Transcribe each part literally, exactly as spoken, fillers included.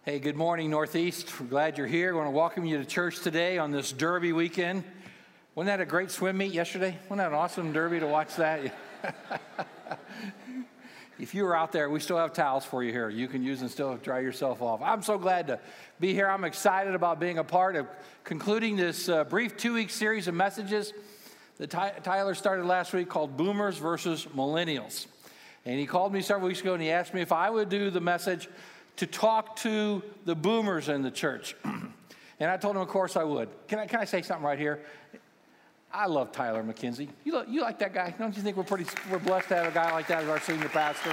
Hey, good morning, Northeast. We're glad you're here. We want to welcome you to church today on this Derby weekend. Wasn't that a great swim meet yesterday? Wasn't that an awesome Derby to watch that? If you were out there, we still have towels for you here. You can use and still dry yourself off. I'm so glad to be here. I'm excited about being a part of concluding this uh, brief two-week series of messages that Ty- Tyler started last week called Boomers versus Millennials. And he called me several weeks ago and he asked me if I would do the message to talk to the boomers in the church. And I told him, of course, I would. Can I, can I say something right here? I love Tyler McKenzie. You, lo- you like that guy? Don't you think we're pretty we're blessed to have a guy like that as our senior pastor?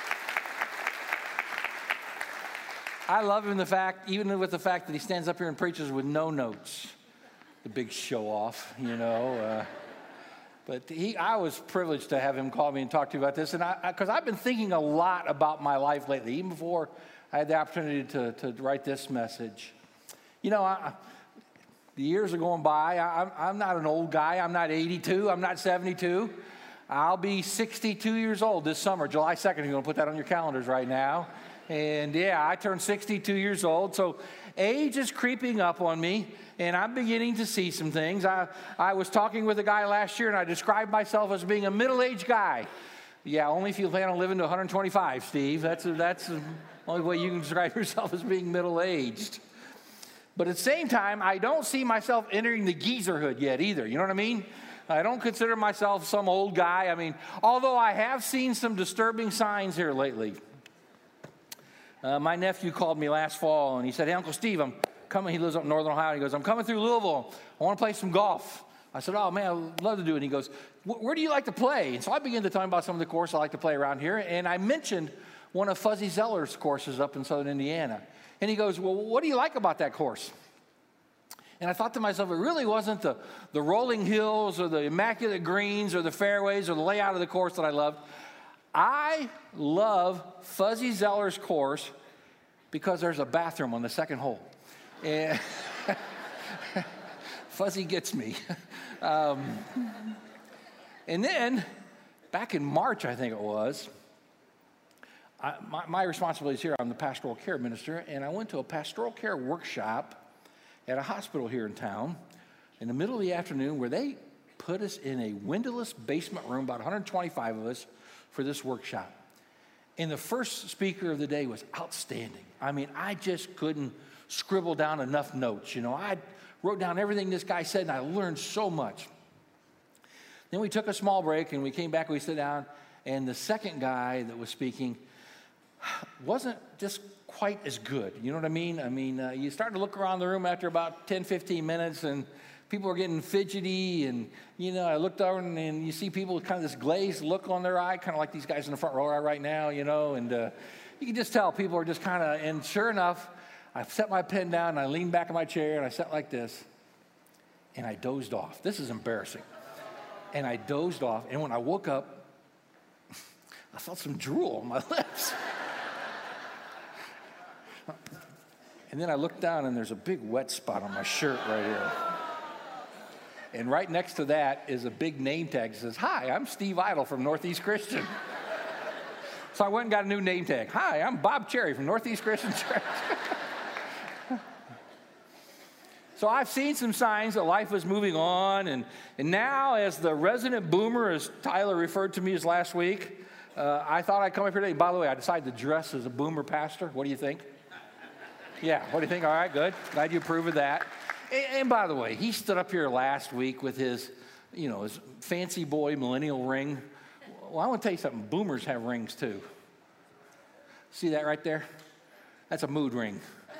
I love him the fact, even with the fact that he stands up here and preaches with no notes. The big show off, you know. Uh, but he, I was privileged to have him call me and talk to you about this, and I, because I've been thinking a lot about my life lately, even before I had the opportunity to, to write this message. You know, I, the years are going by. I, I'm, I'm not an old guy. I'm not eighty-two. I'm not seventy-two. I'll be sixty-two years old this summer, July second. You're going to put that on your calendars right now. And yeah, I turned sixty-two years old. So age is creeping up on me, and I'm beginning to see some things. I, I was talking with a guy last year, and I described myself as being a middle-aged guy. Yeah, only if you plan on living to one hundred twenty-five, Steve. That's that's the only way you can describe yourself as being middle-aged. But at the same time, I don't see myself entering the geezerhood yet either. You know what I mean? I don't consider myself some old guy. I mean, although I have seen some disturbing signs here lately. Uh, my nephew called me last fall, and he said, "Hey, Uncle Steve, I'm coming." He lives up in Northern Ohio. He goes, "I'm coming through Louisville. I want to play some golf." I said, "Oh, man, I'd love to do it." And he goes, "Where do you like to play?" And so I began to tell him about some of the courses I like to play around here. And I mentioned one of Fuzzy Zeller's courses up in southern Indiana. And he goes, "Well, what do you like about that course?" And I thought to myself, it really wasn't the, the rolling hills or the immaculate greens or the fairways or the layout of the course that I loved. I love Fuzzy Zeller's course because there's a bathroom on the second hole. And Fuzzy gets me. Um, and then, back in March, I think it was, I, my, my responsibility is here. I'm the pastoral care minister, and I went to a pastoral care workshop at a hospital here in town in the middle of the afternoon where they put us in a windowless basement room, about one hundred twenty-five of us, for this workshop. And the first speaker of the day was outstanding. I mean, I just couldn't scribble down enough notes. You know, I wrote down everything this guy said, and I learned so much. Then we took a small break, and we came back, we sat down, and the second guy that was speaking wasn't just quite as good. You know what I mean? I mean, uh, you start to look around the room after about ten, fifteen minutes, and people are getting fidgety, and, you know, I looked over, and, and you see people with kind of this glazed look on their eye, kind of like these guys in the front row are right now, you know, and uh, you can just tell people are just kind of, and sure enough, I set my pen down, and I leaned back in my chair, and I sat like this, and I dozed off. This is embarrassing. And I dozed off, and when I woke up, I felt some drool on my lips. And then I looked down, and there's a big wet spot on my shirt right here. And right next to that is a big name tag that says, "Hi, I'm Steve Idle from Northeast Christian." So I went and got a new name tag. "Hi, I'm Bob Cherry from Northeast Christian Church." So I've seen some signs that life is moving on. And, and now, as the resident boomer, as Tyler referred to me as last week, uh, I thought I'd come up here today. By the way, I decided to dress as a boomer pastor. What do you think? Yeah, what do you think? All right, good. Glad you approve of that. And, and by the way, he stood up here last week with his, you know, his fancy boy millennial ring. Well, I want to tell you something. Boomers have rings too. See that right there? That's a mood ring.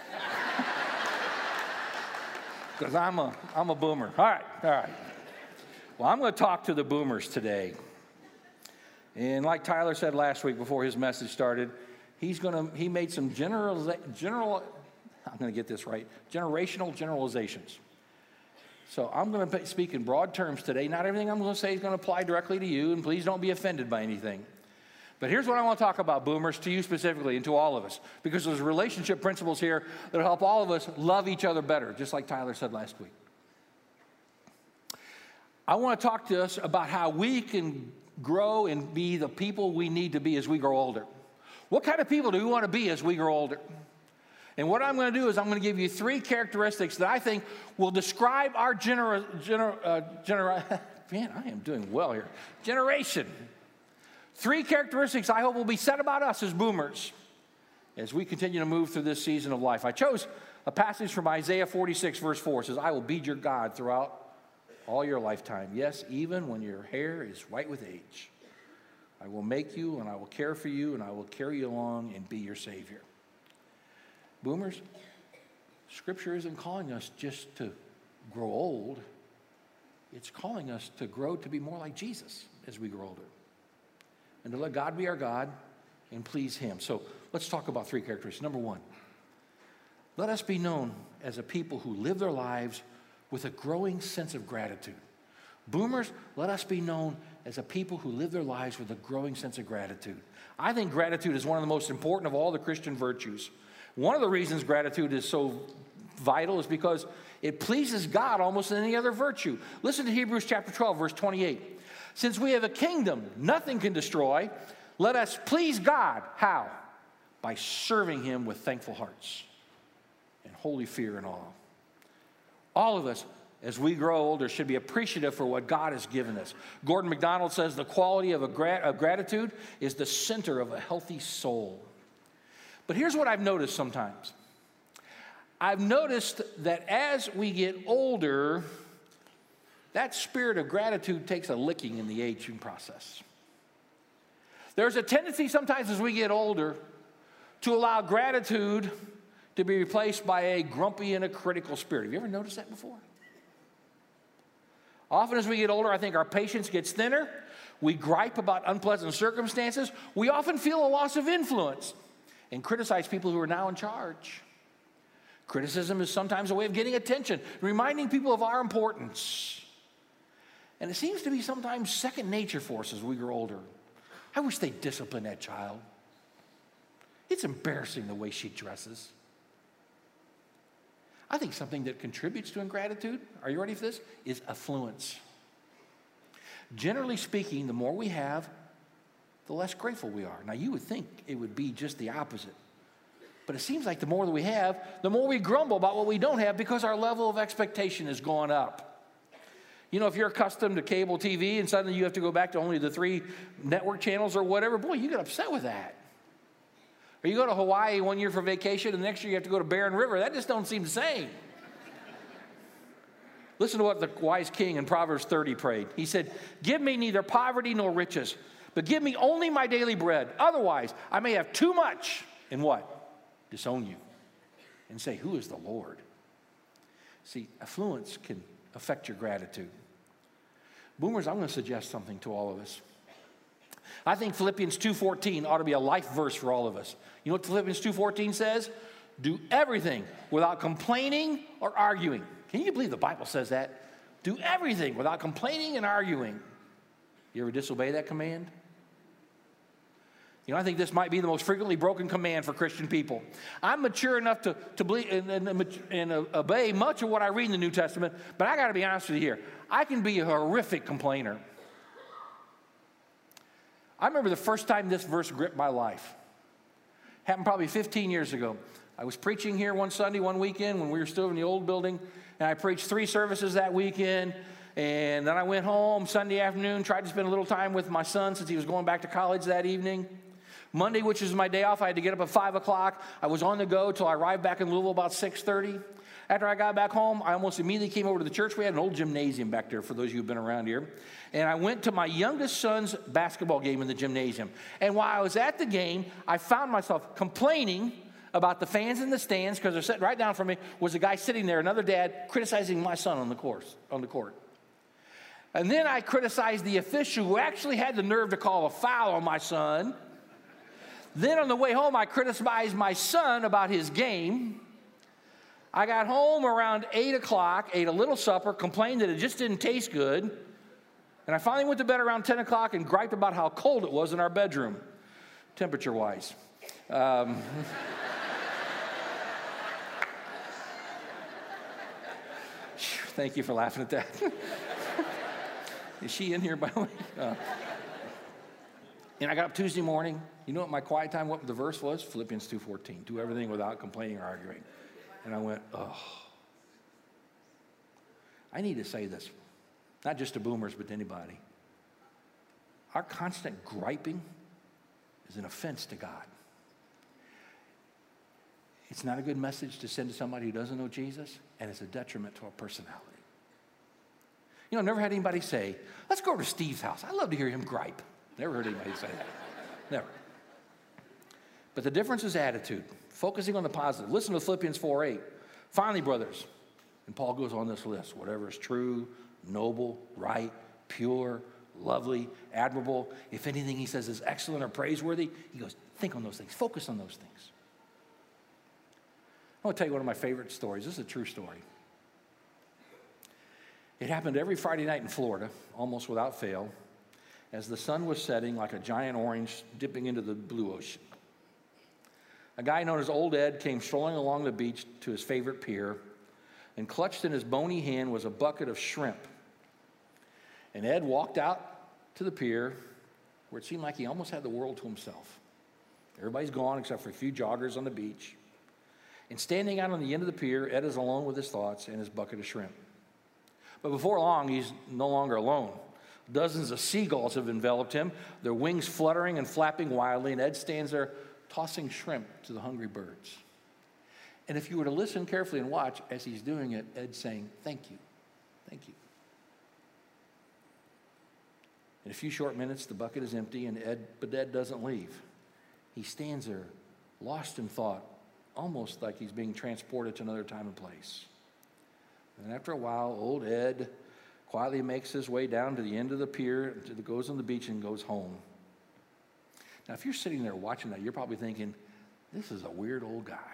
Because I'm a, I'm a boomer. All right, all right. Well, I'm going to talk to the boomers today. And like Tyler said last week before his message started, he's going to, he made some general, general, I'm going to get this right, generational generalizations. So I'm going to speak in broad terms today. Not everything I'm going to say is going to apply directly to you, and please don't be offended by anything. But here's what I want to talk about, boomers, to you specifically and to all of us, because there's relationship principles here that will help all of us love each other better, just like Tyler said last week. I want to talk to us about how we can grow and be the people we need to be as we grow older. What kind of people do we want to be as we grow older? And what I'm going to do is I'm going to give you three characteristics that I think will describe our gener gener uh, genera man, I am doing well here. Generation. Three characteristics I hope will be said about us as boomers as we continue to move through this season of life. I chose a passage from Isaiah forty-six, verse four. It says, I will be your God throughout all your lifetime. Yes, even when your hair is white with age. I will make you, and I will care for you, and I will carry you along and be your Savior. Boomers, Scripture isn't calling us just to grow old. It's calling us to grow to be more like Jesus as we grow older. And to let God be our God and please Him. So let's talk about three characteristics. Number one, let us be known as a people who live their lives with a growing sense of gratitude. Boomers, let us be known as a people who live their lives with a growing sense of gratitude. I think gratitude is one of the most important of all the Christian virtues. One of the reasons gratitude is so vital is because it pleases God almost than any other virtue. Listen to Hebrews chapter twelve, verse twenty-eight. Since we have a kingdom nothing can destroy, let us please God. How? By serving Him with thankful hearts and holy fear and awe. All of us, as we grow older, should be appreciative for what God has given us. Gordon MacDonald says the quality of, a gra of gratitude is the center of a healthy soul. But here's what I've noticed sometimes. I've noticed that as we get older, that spirit of gratitude takes a licking in the aging process. There's a tendency sometimes as we get older to allow gratitude to be replaced by a grumpy and a critical spirit. Have you ever noticed that before? Often as we get older, I think our patience gets thinner. We gripe about unpleasant circumstances. We often feel a loss of influence and criticize people who are now in charge. Criticism is sometimes a way of getting attention, reminding people of our importance. And it seems to be sometimes second nature for us as we grow older. I wish they'd discipline that child. It's embarrassing the way she dresses. I think something that contributes to ingratitude, are you ready for this, is affluence. Generally speaking, the more we have, the less grateful we are. Now, you would think it would be just the opposite. But it seems like the more that we have, the more we grumble about what we don't have because our level of expectation has gone up. You know, if you're accustomed to cable T V and suddenly you have to go back to only the three network channels or whatever, boy, you get upset with that. Or you go to Hawaii one year for vacation and the next year you have to go to Barren River. That just don't seem the same. Listen to what the wise king in Proverbs thirty prayed. He said, give me neither poverty nor riches, but give me only my daily bread. Otherwise, I may have too much and what? Disown you and say, who is the Lord? See, affluence can affect your gratitude. Boomers, I'm going to suggest something to all of us. I think Philippians two fourteen ought to be a life verse for all of us. You know what Philippians two fourteen says? Do everything without complaining or arguing. Can you believe the Bible says that? Do everything without complaining and arguing. You ever disobey that command? You know, I think this might be the most frequently broken command for Christian people. I'm mature enough to, to believe and, and, and obey much of what I read in the New Testament, but I got to be honest with you here. I can be a horrific complainer. I remember the first time this verse gripped my life. Happened probably fifteen years ago. I was preaching here one Sunday, one weekend when we were still in the old building, and I preached three services that weekend. And then I went home Sunday afternoon, tried to spend a little time with my son since he was going back to college that evening. Monday, which was my day off, I had to get up at five o'clock. I was on the go till I arrived back in Louisville about six thirty. After I got back home, I almost immediately came over to the church. We had an old gymnasium back there for those of you who've been around here. And I went to my youngest son's basketball game in the gymnasium. And while I was at the game, I found myself complaining about the fans in the stands because they're sitting right down from me was a guy sitting there, another dad, criticizing my son on the course, on the court. And then I criticized the official who actually had the nerve to call a foul on my son. Then on the way home, I criticized my son about his game. I got home around eight o'clock, ate a little supper, complained that it just didn't taste good. And I finally went to bed around ten o'clock and griped about how cold it was in our bedroom, temperature-wise. Um, thank you for laughing at that. Is she in here, by the way? Uh, And I got up Tuesday morning. You know what my quiet time, what the verse was? Philippians two fourteen. Do everything without complaining or arguing. And I went, oh. I need to say this, not just to boomers, but to anybody. Our constant griping is an offense to God. It's not a good message to send to somebody who doesn't know Jesus, and it's a detriment to our personality. You know, I've never had anybody say, let's go over to Steve's house. I love to hear him gripe. Never heard anybody say that. Never. But the difference is attitude, focusing on the positive. Listen to Philippians four eight. Finally, brothers, and Paul goes on this list, whatever is true, noble, right, pure, lovely, admirable, if anything he says is excellent or praiseworthy, he goes, think on those things, focus on those things. I want to tell you one of my favorite stories. This is a true story. It happened every Friday night in Florida, almost without fail, as the sun was setting like a giant orange dipping into the blue ocean. A guy known as Old Ed came strolling along the beach to his favorite pier, and clutched in his bony hand was a bucket of shrimp. And Ed walked out to the pier where it seemed like he almost had the world to himself. Everybody's gone except for a few joggers on the beach. And standing out on the end of the pier, Ed is alone with his thoughts and his bucket of shrimp. But before long, he's no longer alone. Dozens of seagulls have enveloped him, their wings fluttering and flapping wildly, and Ed stands there tossing shrimp to the hungry birds. And if you were to listen carefully and watch as he's doing it, Ed's saying, thank you, thank you. In a few short minutes, the bucket is empty, and Ed, but Ed doesn't leave. He stands there, lost in thought, almost like he's being transported to another time and place. And after a while, old Ed quietly makes his way down to the end of the pier, to the, goes on the beach and goes home. Now, if you're sitting there watching that, you're probably thinking, this is a weird old guy.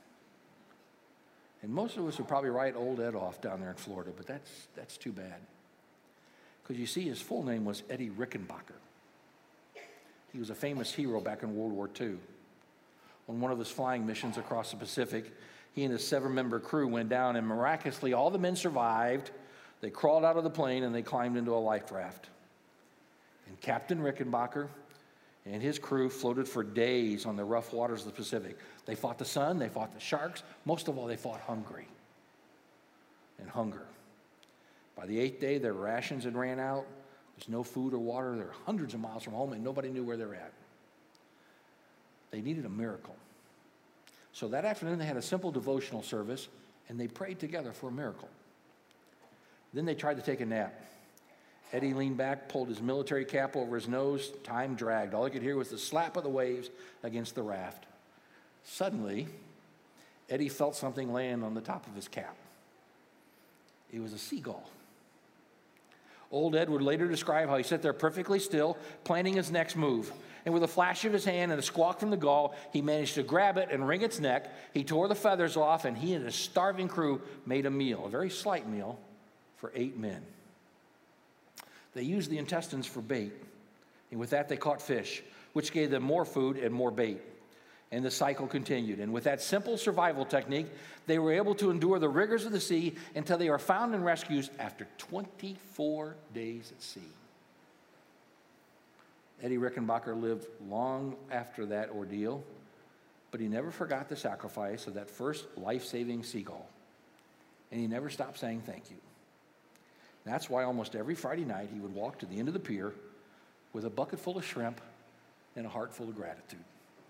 And most of us would probably write old Ed off down there in Florida, but that's, that's too bad. Because you see, his full name was Eddie Rickenbacker. He was a famous hero back in World War Two. On one of his flying missions across the Pacific, he and his seven-member crew went down, and miraculously, all the men survived. They crawled out of the plane, and they climbed into a life raft. And Captain Rickenbacker and his crew floated for days on the rough waters of the Pacific. They fought the sun, they fought the sharks. Most of all, they fought hungry and hunger. By the eighth day, their rations had ran out. There's no food or water. They're hundreds of miles from home, and nobody knew where they're at. They needed a miracle. So that afternoon, they had a simple devotional service, and they prayed together for a miracle. Then they tried to take a nap. Eddie leaned back, pulled his military cap over his nose. Time dragged. All he could hear was the slap of the waves against the raft. Suddenly, Eddie felt something land on the top of his cap. It was a seagull. Old Ed would later describe how he sat there perfectly still, planning his next move. And with a flash of his hand and a squawk from the gull, he managed to grab it and wring its neck. He tore the feathers off, and he and his starving crew made a meal, a very slight meal, for eight men. They used the intestines for bait, and with that they caught fish, which gave them more food and more bait. And the cycle continued. And with that simple survival technique, they were able to endure the rigors of the sea until they were found and rescued after twenty-four days at sea. Eddie Rickenbacker lived long after that ordeal, but he never forgot the sacrifice of that first life-saving seagull. And he never stopped saying thank you. That's why almost every Friday night he would walk to the end of the pier with a bucket full of shrimp and a heart full of gratitude.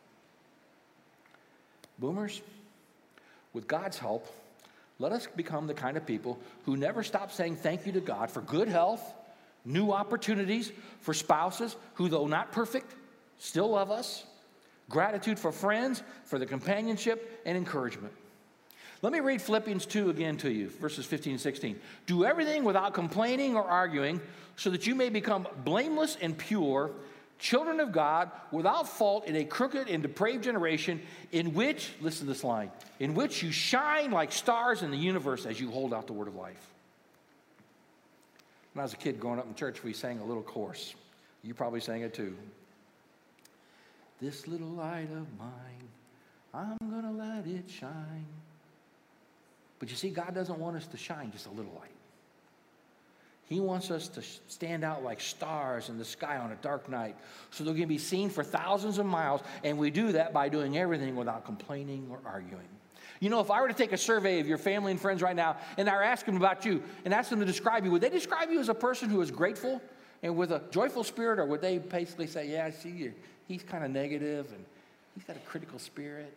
Boomers, with God's help, let us become the kind of people who never stop saying thank you to God for good health, new opportunities, for spouses who, though not perfect, still love us, gratitude for friends, for the companionship and encouragement. Let me read Philippians two again to you, verses fifteen and sixteen. Do everything without complaining or arguing, so that you may become blameless and pure, children of God, without fault in a crooked and depraved generation, in which, listen to this line, in which you shine like stars in the universe as you hold out the word of life. When I was a kid growing up in church, we sang a little chorus. You probably sang it too. This little light of mine, I'm gonna let it shine. But you see, God doesn't want us to shine just a little light. He wants us to stand out like stars in the sky on a dark night so they're going to be seen for thousands of miles, and we do that by doing everything without complaining or arguing. You know, if I were to take a survey of your family and friends right now, and I were asking them about you and ask them to describe you, would they describe you as a person who is grateful and with a joyful spirit, or would they basically say, yeah, I see you, he's kind of negative and he's got a critical spirit?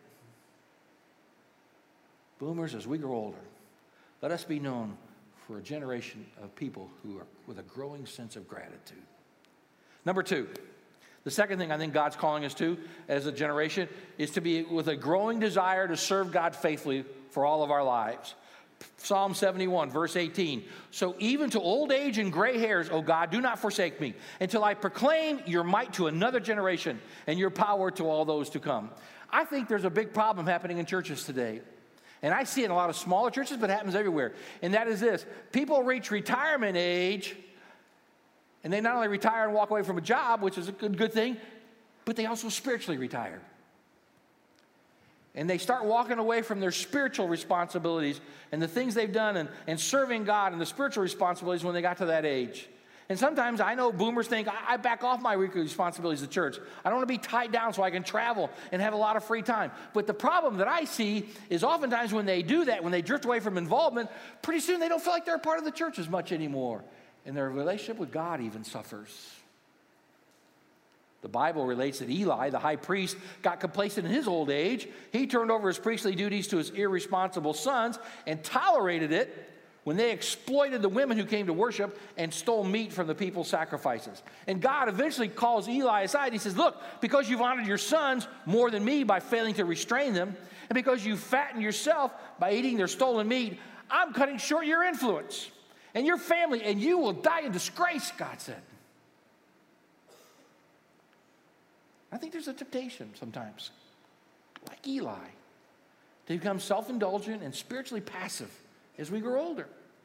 Boomers, as we grow older, let us be known for a generation of people who are with a growing sense of gratitude. Number two, the second thing I think God's calling us to as a generation is to be with a growing desire to serve God faithfully for all of our lives. Psalm seventy-one, verse eighteen. So even to old age and gray hairs, O God, do not forsake me until I proclaim your might to another generation and your power to all those to come. I think there's a big problem happening in churches today. And I see it in a lot of smaller churches, but it happens everywhere. And that is this. People reach retirement age, and they not only retire and walk away from a job, which is a good, good thing, but they also spiritually retire. And they start walking away from their spiritual responsibilities and the things they've done and, and serving God and the spiritual responsibilities when they got to that age. And sometimes I know boomers think, I, I back off my responsibilities to church. I don't want to be tied down so I can travel and have a lot of free time. But the problem that I see is oftentimes when they do that, when they drift away from involvement, pretty soon they don't feel like they're a part of the church as much anymore. And their relationship with God even suffers. The Bible relates that Eli, the high priest, got complacent in his old age. He turned over his priestly duties to his irresponsible sons and tolerated it when they exploited the women who came to worship and stole meat from the people's sacrifices. And God eventually calls Eli aside. He says, look, because you've honored your sons more than me by failing to restrain them, and because you fatten yourself by eating their stolen meat, I'm cutting short your influence and your family, and you will die in disgrace, God said. I think there's a temptation sometimes, like Eli, to become self-indulgent and spiritually passive as we grow older.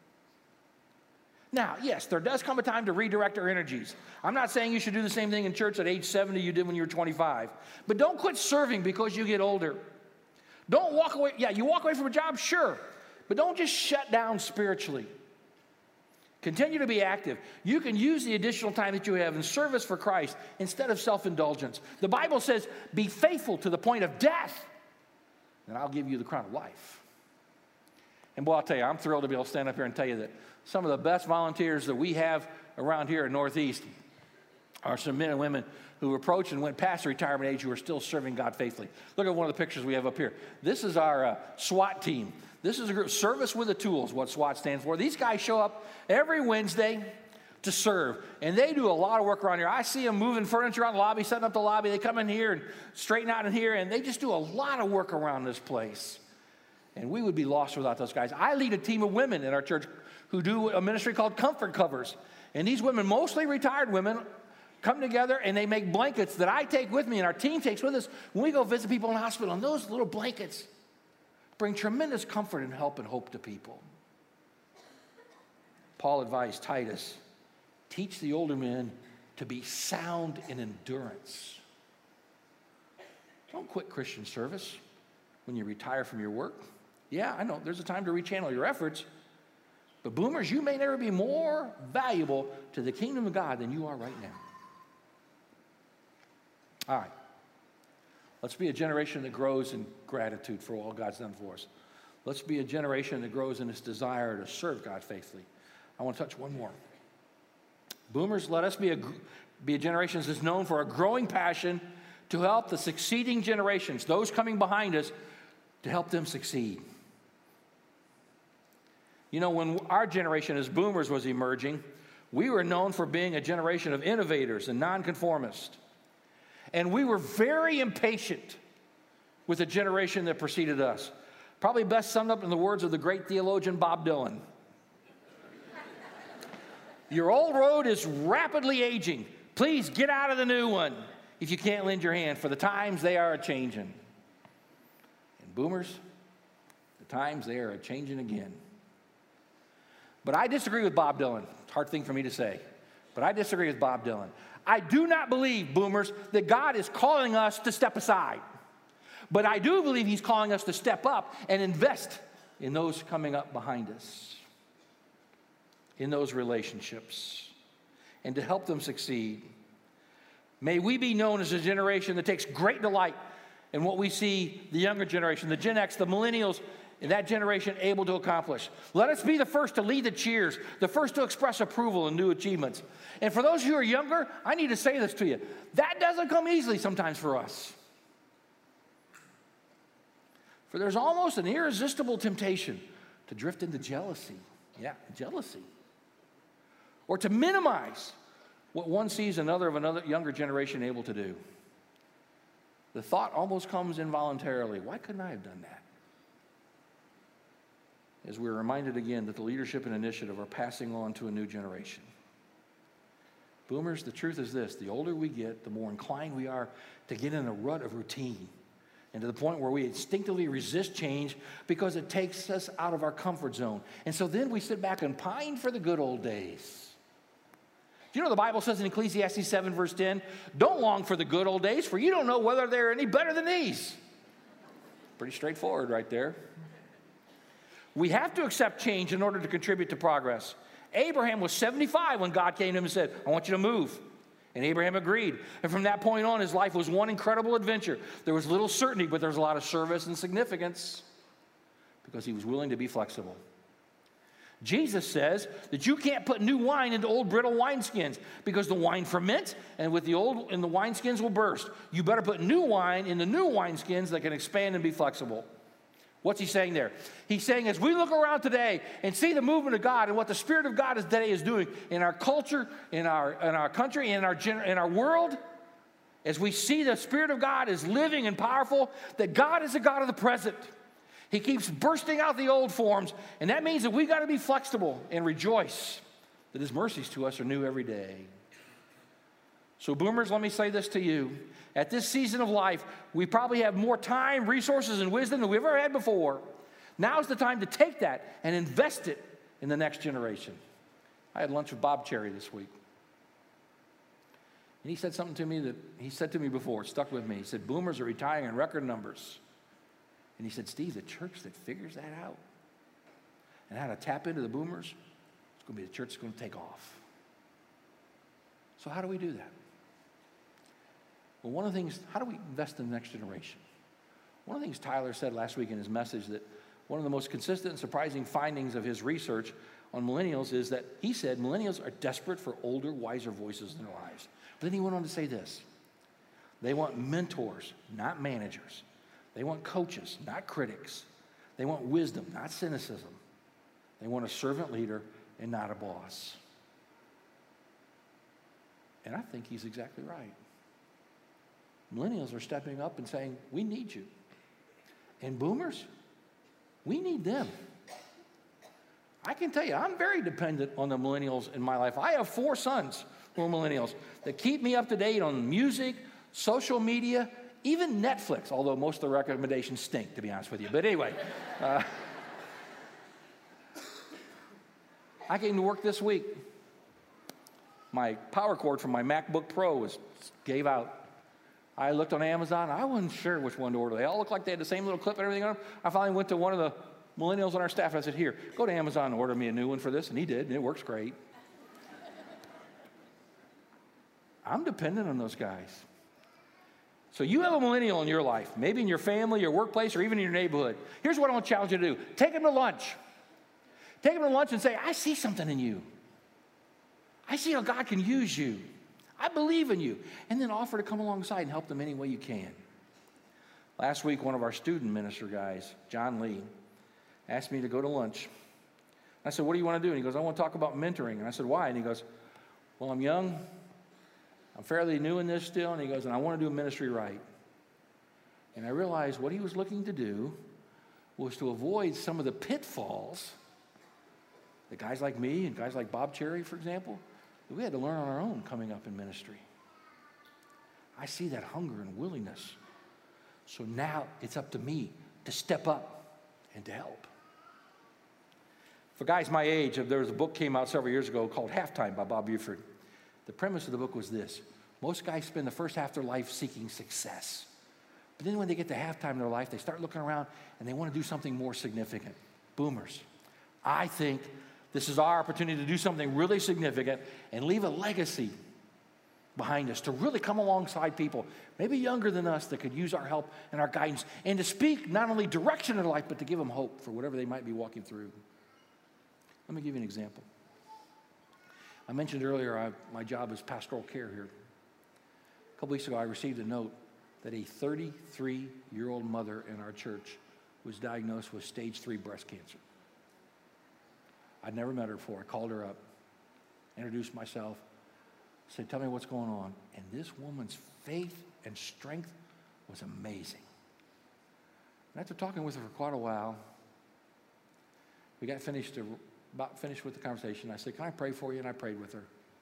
Now, yes, there does come a time to redirect our energies. I'm not saying you should do the same thing in church at age seventy you did when you were twenty-five. But don't quit serving because you get older. Don't walk away. Yeah, you walk away from a job, sure. But don't just shut down spiritually. Continue to be active. You can use the additional time that you have in service for Christ instead of self-indulgence. The Bible says, be faithful to the point of death, and I'll give you the crown of life. And boy, I'll tell you, I'm thrilled to be able to stand up here and tell you that some of the best volunteers that we have around here in Northeast are some men and women who approached and went past the retirement age who are still serving God faithfully. Look at one of the pictures we have up here. This is our uh, SWAT team. This is a group, Service with a Tools, what SWAT stands for. These guys show up every Wednesday to serve, and they do a lot of work around here. I see them moving furniture around the lobby, setting up the lobby. They come in here and straighten out in here, and they just do a lot of work around this place. And we would be lost without those guys. I lead a team of women in our church who do a ministry called Comfort Covers. And these women, mostly retired women, come together and they make blankets that I take with me and our team takes with us when we go visit people in the hospital. And those little blankets bring tremendous comfort and help and hope to people. Paul advised Titus, teach the older men to be sound in endurance. Don't quit Christian service when you retire from your work. Yeah, I know, there's a time to rechannel your efforts. But boomers, you may never be more valuable to the kingdom of God than you are right now. All right. Let's be a generation that grows in gratitude for all God's done for us. Let's be a generation that grows in its desire to serve God faithfully. I want to touch one more. Boomers, let us be a, be a generation that's known for a growing passion to help the succeeding generations, those coming behind us, to help them succeed. You know, when our generation as boomers was emerging, we were known for being a generation of innovators and nonconformists. And we were very impatient with the generation that preceded us. Probably best summed up in the words of the great theologian Bob Dylan. Your old road is rapidly aging. Please get out of the new one if you can't lend your hand, for the times they are a-changing. And boomers, the times they are a-changing again. But I disagree with Bob Dylan. It's a hard thing for me to say. But I disagree with Bob Dylan. I do not believe, boomers, that God is calling us to step aside. But I do believe he's calling us to step up and invest in those coming up behind us. in those relationships and to help them succeed. May we be known as a generation that takes great delight in what we see the younger generation, the Gen X, the millennials, in that generation able to accomplish. Let us be the first to lead the cheers, the first to express approval in new achievements. And for those who are younger, I need to say this to you. That doesn't come easily sometimes for us. For there's almost an irresistible temptation to drift into jealousy. Yeah, jealousy. Or to minimize what one sees another of another younger generation able to do. The thought almost comes involuntarily, why couldn't I have done that? As we're reminded again that the leadership and initiative are passing on to a new generation. Boomers, the truth is this, the older we get, the more inclined we are to get in a rut of routine and to the point where we instinctively resist change because it takes us out of our comfort zone. And so then we sit back and pine for the good old days. Do you know the Bible says in Ecclesiastes seven verse ten, don't long for the good old days, for you don't know whether they're any better than these. Pretty straightforward right there. We have to accept change in order to contribute to progress. Abraham was seventy-five when God came to him and said, I want you to move. And Abraham agreed. And from that point on, his life was one incredible adventure. There was little certainty, but there was a lot of service and significance because he was willing to be flexible. Jesus says that you can't put new wine into old brittle wineskins because the wine ferments and with the old and the wineskins will burst. You better put new wine in the new wineskins that can expand and be flexible. What's he saying there? He's saying as we look around today and see the movement of God and what the Spirit of God is today is doing in our culture, in our, in our country, in our, in our world, as we see the Spirit of God is living and powerful, that God is a God of the present. He keeps bursting out the old forms, and that means that we've got to be flexible and rejoice that his mercies to us are new every day. So boomers, let me say this to you. At this season of life, we probably have more time, resources, and wisdom than we've ever had before. Now's the time to take that and invest it in the next generation. I had lunch with Bob Cherry this week. And he said something to me that he said to me before. It stuck with me. He said, boomers are retiring in record numbers. And he said, Steve, the church that figures that out and how to tap into the boomers, it's going to be the church that's going to take off. So how do we do that? Well, one of the things, how do we invest in the next generation? One of the things Tyler said last week in his message that one of the most consistent and surprising findings of his research on millennials is that he said millennials are desperate for older, wiser voices in their lives. But then he went on to say this. They want mentors, not managers. They want coaches, not critics. They want wisdom, not cynicism. They want a servant leader and not a boss. And I think he's exactly right. Millennials are stepping up and saying, we need you. And boomers, we need them. I can tell you, I'm very dependent on the millennials in my life. I have four sons who are millennials that keep me up to date on music, social media, even Netflix, although most of the recommendations stink, to be honest with you. But anyway, uh, I came to work this week. My power cord from my MacBook Pro was gave out. I looked on Amazon. I wasn't sure which one to order. They all looked like they had the same little clip and everything on them. I finally went to one of the millennials on our staff and I said, here, go to Amazon and order me a new one for this. And he did, and it works great. I'm dependent on those guys. So you have a millennial in your life, maybe in your family, your workplace, or even in your neighborhood. Here's what I want to challenge you to do. Take them to lunch. Take them to lunch and say, I see something in you. I see how God can use you. I believe in you. And then offer to come alongside and help them any way you can. Last week, one of our student minister guys, John Lee, asked me to go to lunch. I said, what do you want to do? And he goes, I want to talk about mentoring. And I said, why? And he goes, well, I'm young. I'm fairly new in this still. And he goes, and I want to do ministry right. And I realized what he was looking to do was to avoid some of the pitfalls that guys like me and guys like Bob Cherry, for example, that we had to learn on our own coming up in ministry. I see that hunger and willingness. So now it's up to me to step up and to help. For guys my age, there was a book came out several years ago called Halftime by Bob Buford. The premise of the book was this. Most guys spend the first half of their life seeking success. But then when they get to halftime in their life, they start looking around and they want to do something more significant. Boomers, I think This is our opportunity to do something really significant and leave a legacy behind us, to really come alongside people, maybe younger than us, that could use our help and our guidance, and to speak not only direction in their life, but to give them hope for whatever they might be walking through. Let me give you an example. I mentioned earlier I, my job is pastoral care here. A couple weeks ago, I received a note that a thirty-three-year-old mother in our church was diagnosed with stage three breast cancer. I'd never met her before. I called her up, introduced myself, said, tell me what's going on. And this woman's faith and strength was amazing. And after talking with her for quite a while, we got finished, to, about finished with the conversation. I said, can I pray for you? And I prayed with her.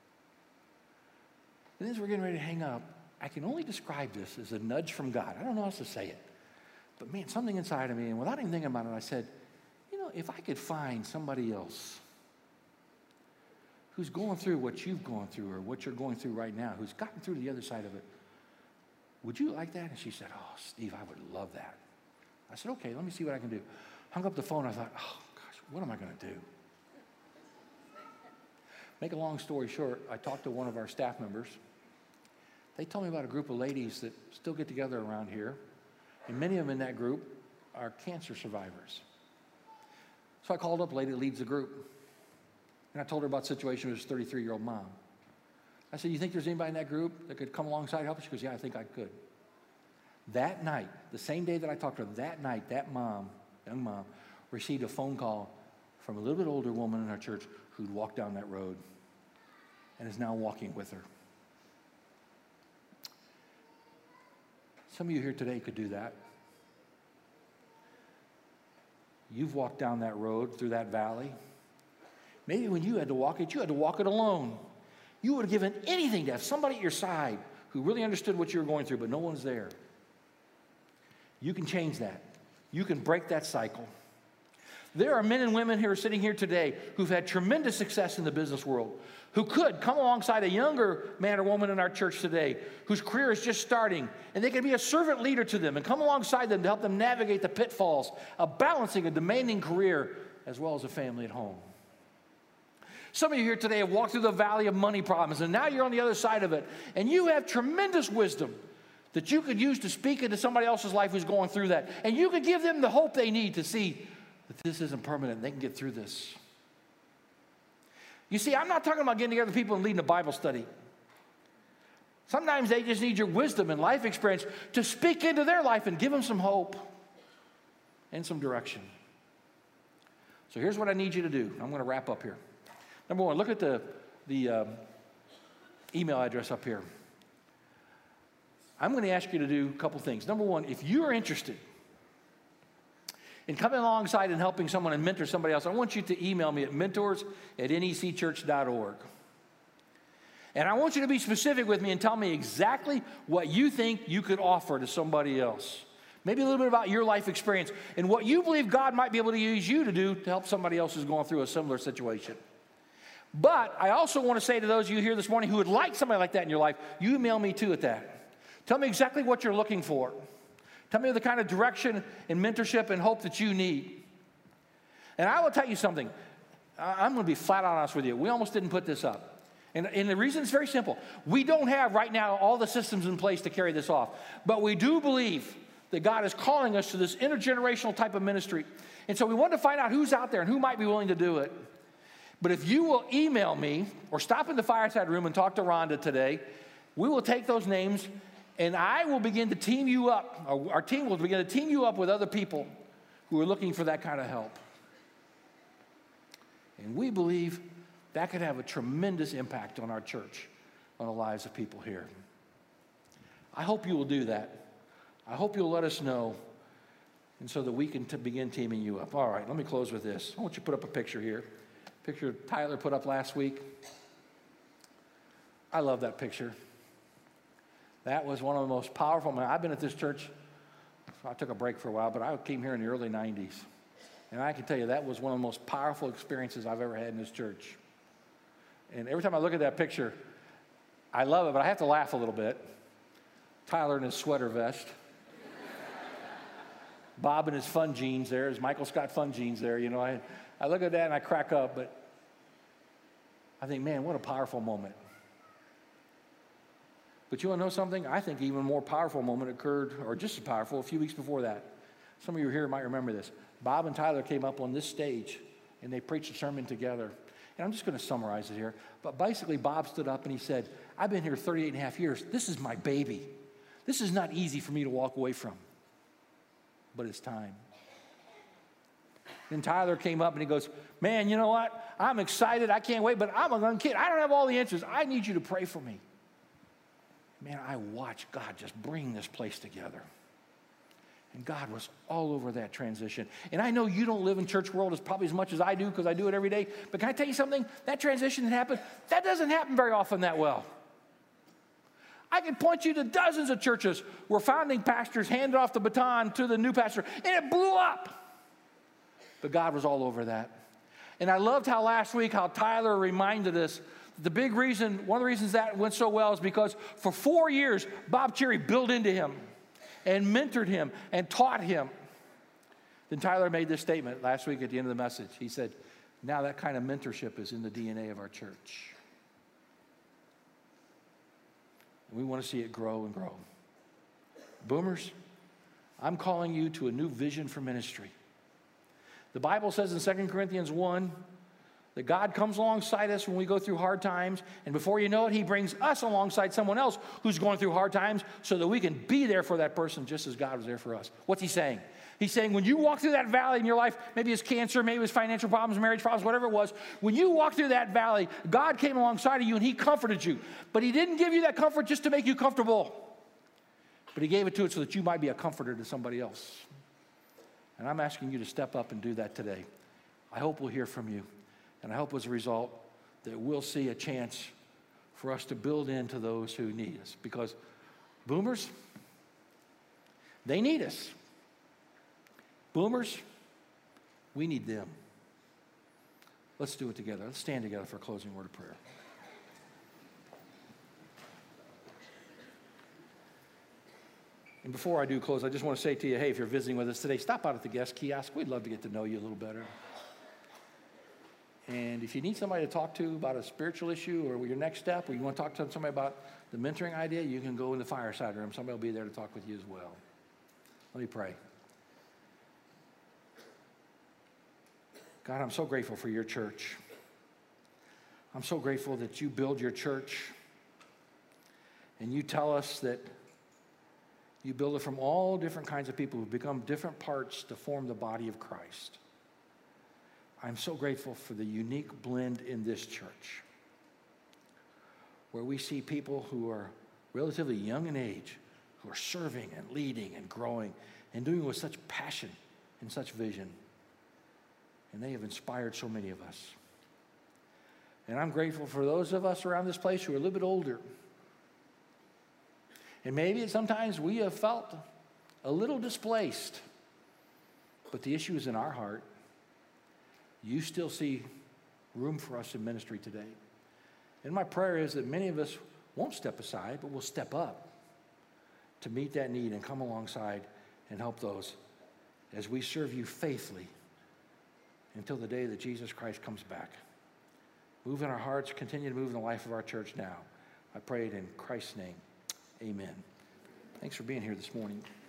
And as we're getting ready to hang up, I can only describe this as a nudge from God. I don't know how else to say it. But man, something inside of me, and without even thinking about it, I said, you know, if I could find somebody else who's going through what you've gone through or what you're going through right now, who's gotten through the other side of it, would you like that? And she said, oh, Steve, I would love that. I said, okay, let me see what I can do. Hung up the phone. I thought, oh, gosh, what am I going to do? Make a long story short, I talked to one of our staff members. They told me about a group of ladies that still get together around here, and many of them in that group are cancer survivors. So I called up a lady that leads the group, and I told her about the situation with this thirty-three-year-old mom. I said, you think there's anybody in that group that could come alongside and help? She goes, yeah, I think I could. That night, the same day that I talked to her, that night, that mom, young mom, received a phone call from a little bit older woman in our church who'd walked down that road and is now walking with her. Some of you here today could do that. You've walked down that road, through that valley. Maybe when you had to walk it, you had to walk it alone. You would have given anything to have somebody at your side who really understood what you were going through, but no one's there. You can change that. You can break that cycle. There are men and women who are sitting here today who've had tremendous success in the business world, who could come alongside a younger man or woman in our church today whose career is just starting, and they can be a servant leader to them and come alongside them to help them navigate the pitfalls of balancing a demanding career as well as a family at home. Some of you here today have walked through the valley of money problems, and now you're on the other side of it, and you have tremendous wisdom that you could use to speak into somebody else's life who's going through that, and you could give them the hope they need to see that this isn't permanent. They can get through this. You see, I'm not talking about getting together with people and leading a Bible study. Sometimes they just need your wisdom and life experience to speak into their life and give them some hope and some direction. So here's what I need you to do. I'm going to wrap up here. Number one, look at the, the um, email address up here. I'm going to ask you to do a couple things. Number one, if you're interested in coming alongside and helping someone and mentor somebody else, I want you to email me at mentors at N E C church dot org. And I want you to be specific with me and tell me exactly what you think you could offer to somebody else. Maybe a little bit about your life experience and what you believe God might be able to use you to do to help somebody else who's going through a similar situation. But I also want to say to those of you here this morning who would like somebody like that in your life, you email me too at that. Tell me exactly what you're looking for. Tell me the kind of direction and mentorship and hope that you need. And I will tell you something. I'm going to be flat out honest with you. We almost didn't put this up. And, and the reason is very simple. We don't have right now all the systems in place to carry this off. But we do believe that God is calling us to this intergenerational type of ministry. And so we want to find out who's out there and who might be willing to do it. But if you will email me or stop in the fireside room and talk to Rhonda today, we will take those names and I will begin to team you up. Our team will begin to team you up with other people who are looking for that kind of help. And we believe that could have a tremendous impact on our church, on the lives of people here. I hope you will do that. I hope you'll let us know, and so that we can t- begin teaming you up. All right, let me close with this. I want you to put up a picture here. Picture Tyler put up last week. I love that picture. That was one of the most powerful. I mean, I've been at this church. So I took a break for a while, but I came here in the early nineties. And I can tell you that was one of the most powerful experiences I've ever had in this church. And every time I look at that picture, I love it, but I have to laugh a little bit. Tyler in his sweater vest. Bob in his fun jeans there, his Michael Scott fun jeans there. You know, I, I look at that and I crack up, but I think, man, what a powerful moment. But you want to know something? I think even more powerful moment occurred, or just as powerful, a few weeks before that. Some of you here might remember this. Bob and Tyler came up on this stage, and they preached a sermon together. And I'm just going to summarize it here. But basically, Bob stood up and he said, I've been here thirty-eight and a half years. This is my baby. This is not easy for me to walk away from. But it's time. Then Tyler came up and he goes, man, you know what? I'm excited. I can't wait, but I'm a young kid. I don't have all the answers. I need you to pray for me. Man, I watched God just bring this place together. And God was all over that transition. And I know you don't live in church world as probably as much as I do because I do it every day. But can I tell you something? That transition that happened, that doesn't happen very often that well. I can point you to dozens of churches where founding pastors handed off the baton to the new pastor, and it blew up. But God was all over that. And I loved how last week, how Tyler reminded us, the big reason, one of the reasons that went so well is because for four years, Bob Cherry built into him and mentored him and taught him. Then Tyler made this statement last week at the end of the message. He said, now that kind of mentorship is in the D N A of our church. And we want to see it grow and grow. Boomers, I'm calling you to a new vision for ministry. The Bible says in Second Corinthians one that God comes alongside us when we go through hard times, and before you know it, he brings us alongside someone else who's going through hard times so that we can be there for that person just as God was there for us. What's he saying? He's saying when you walk through that valley in your life, maybe it's cancer, maybe it's financial problems, marriage problems, whatever it was, when you walk through that valley, God came alongside of you and he comforted you. But he didn't give you that comfort just to make you comfortable, but he gave it to it so that you might be a comforter to somebody else. And I'm asking you to step up and do that today. I hope we'll hear from you. And I hope as a result that we'll see a chance for us to build into those who need us. Because boomers, they need us. Boomers, we need them. Let's do it together. Let's stand together for a closing word of prayer. And before I do close, I just want to say to you, hey, if you're visiting with us today, stop out at the guest kiosk. We'd love to get to know you a little better. And if you need somebody to talk to about a spiritual issue or your next step, or you want to talk to somebody about the mentoring idea, you can go in the fireside room. Somebody will be there to talk with you as well. Let me pray. God, I'm so grateful for your church. I'm so grateful that you build your church and you tell us that you build it from all different kinds of people who become different parts to form the body of Christ. I'm so grateful for the unique blend in this church where we see people who are relatively young in age, who are serving and leading and growing and doing it with such passion and such vision. And they have inspired so many of us. And I'm grateful for those of us around this place who are a little bit older. And maybe sometimes we have felt a little displaced, but the issue is in our heart. You still see room for us in ministry today. And my prayer is that many of us won't step aside, but will step up to meet that need and come alongside and help those as we serve you faithfully until the day that Jesus Christ comes back. Move in our hearts, continue to move in the life of our church now. I pray it in Christ's name. Amen. Thanks for being here this morning.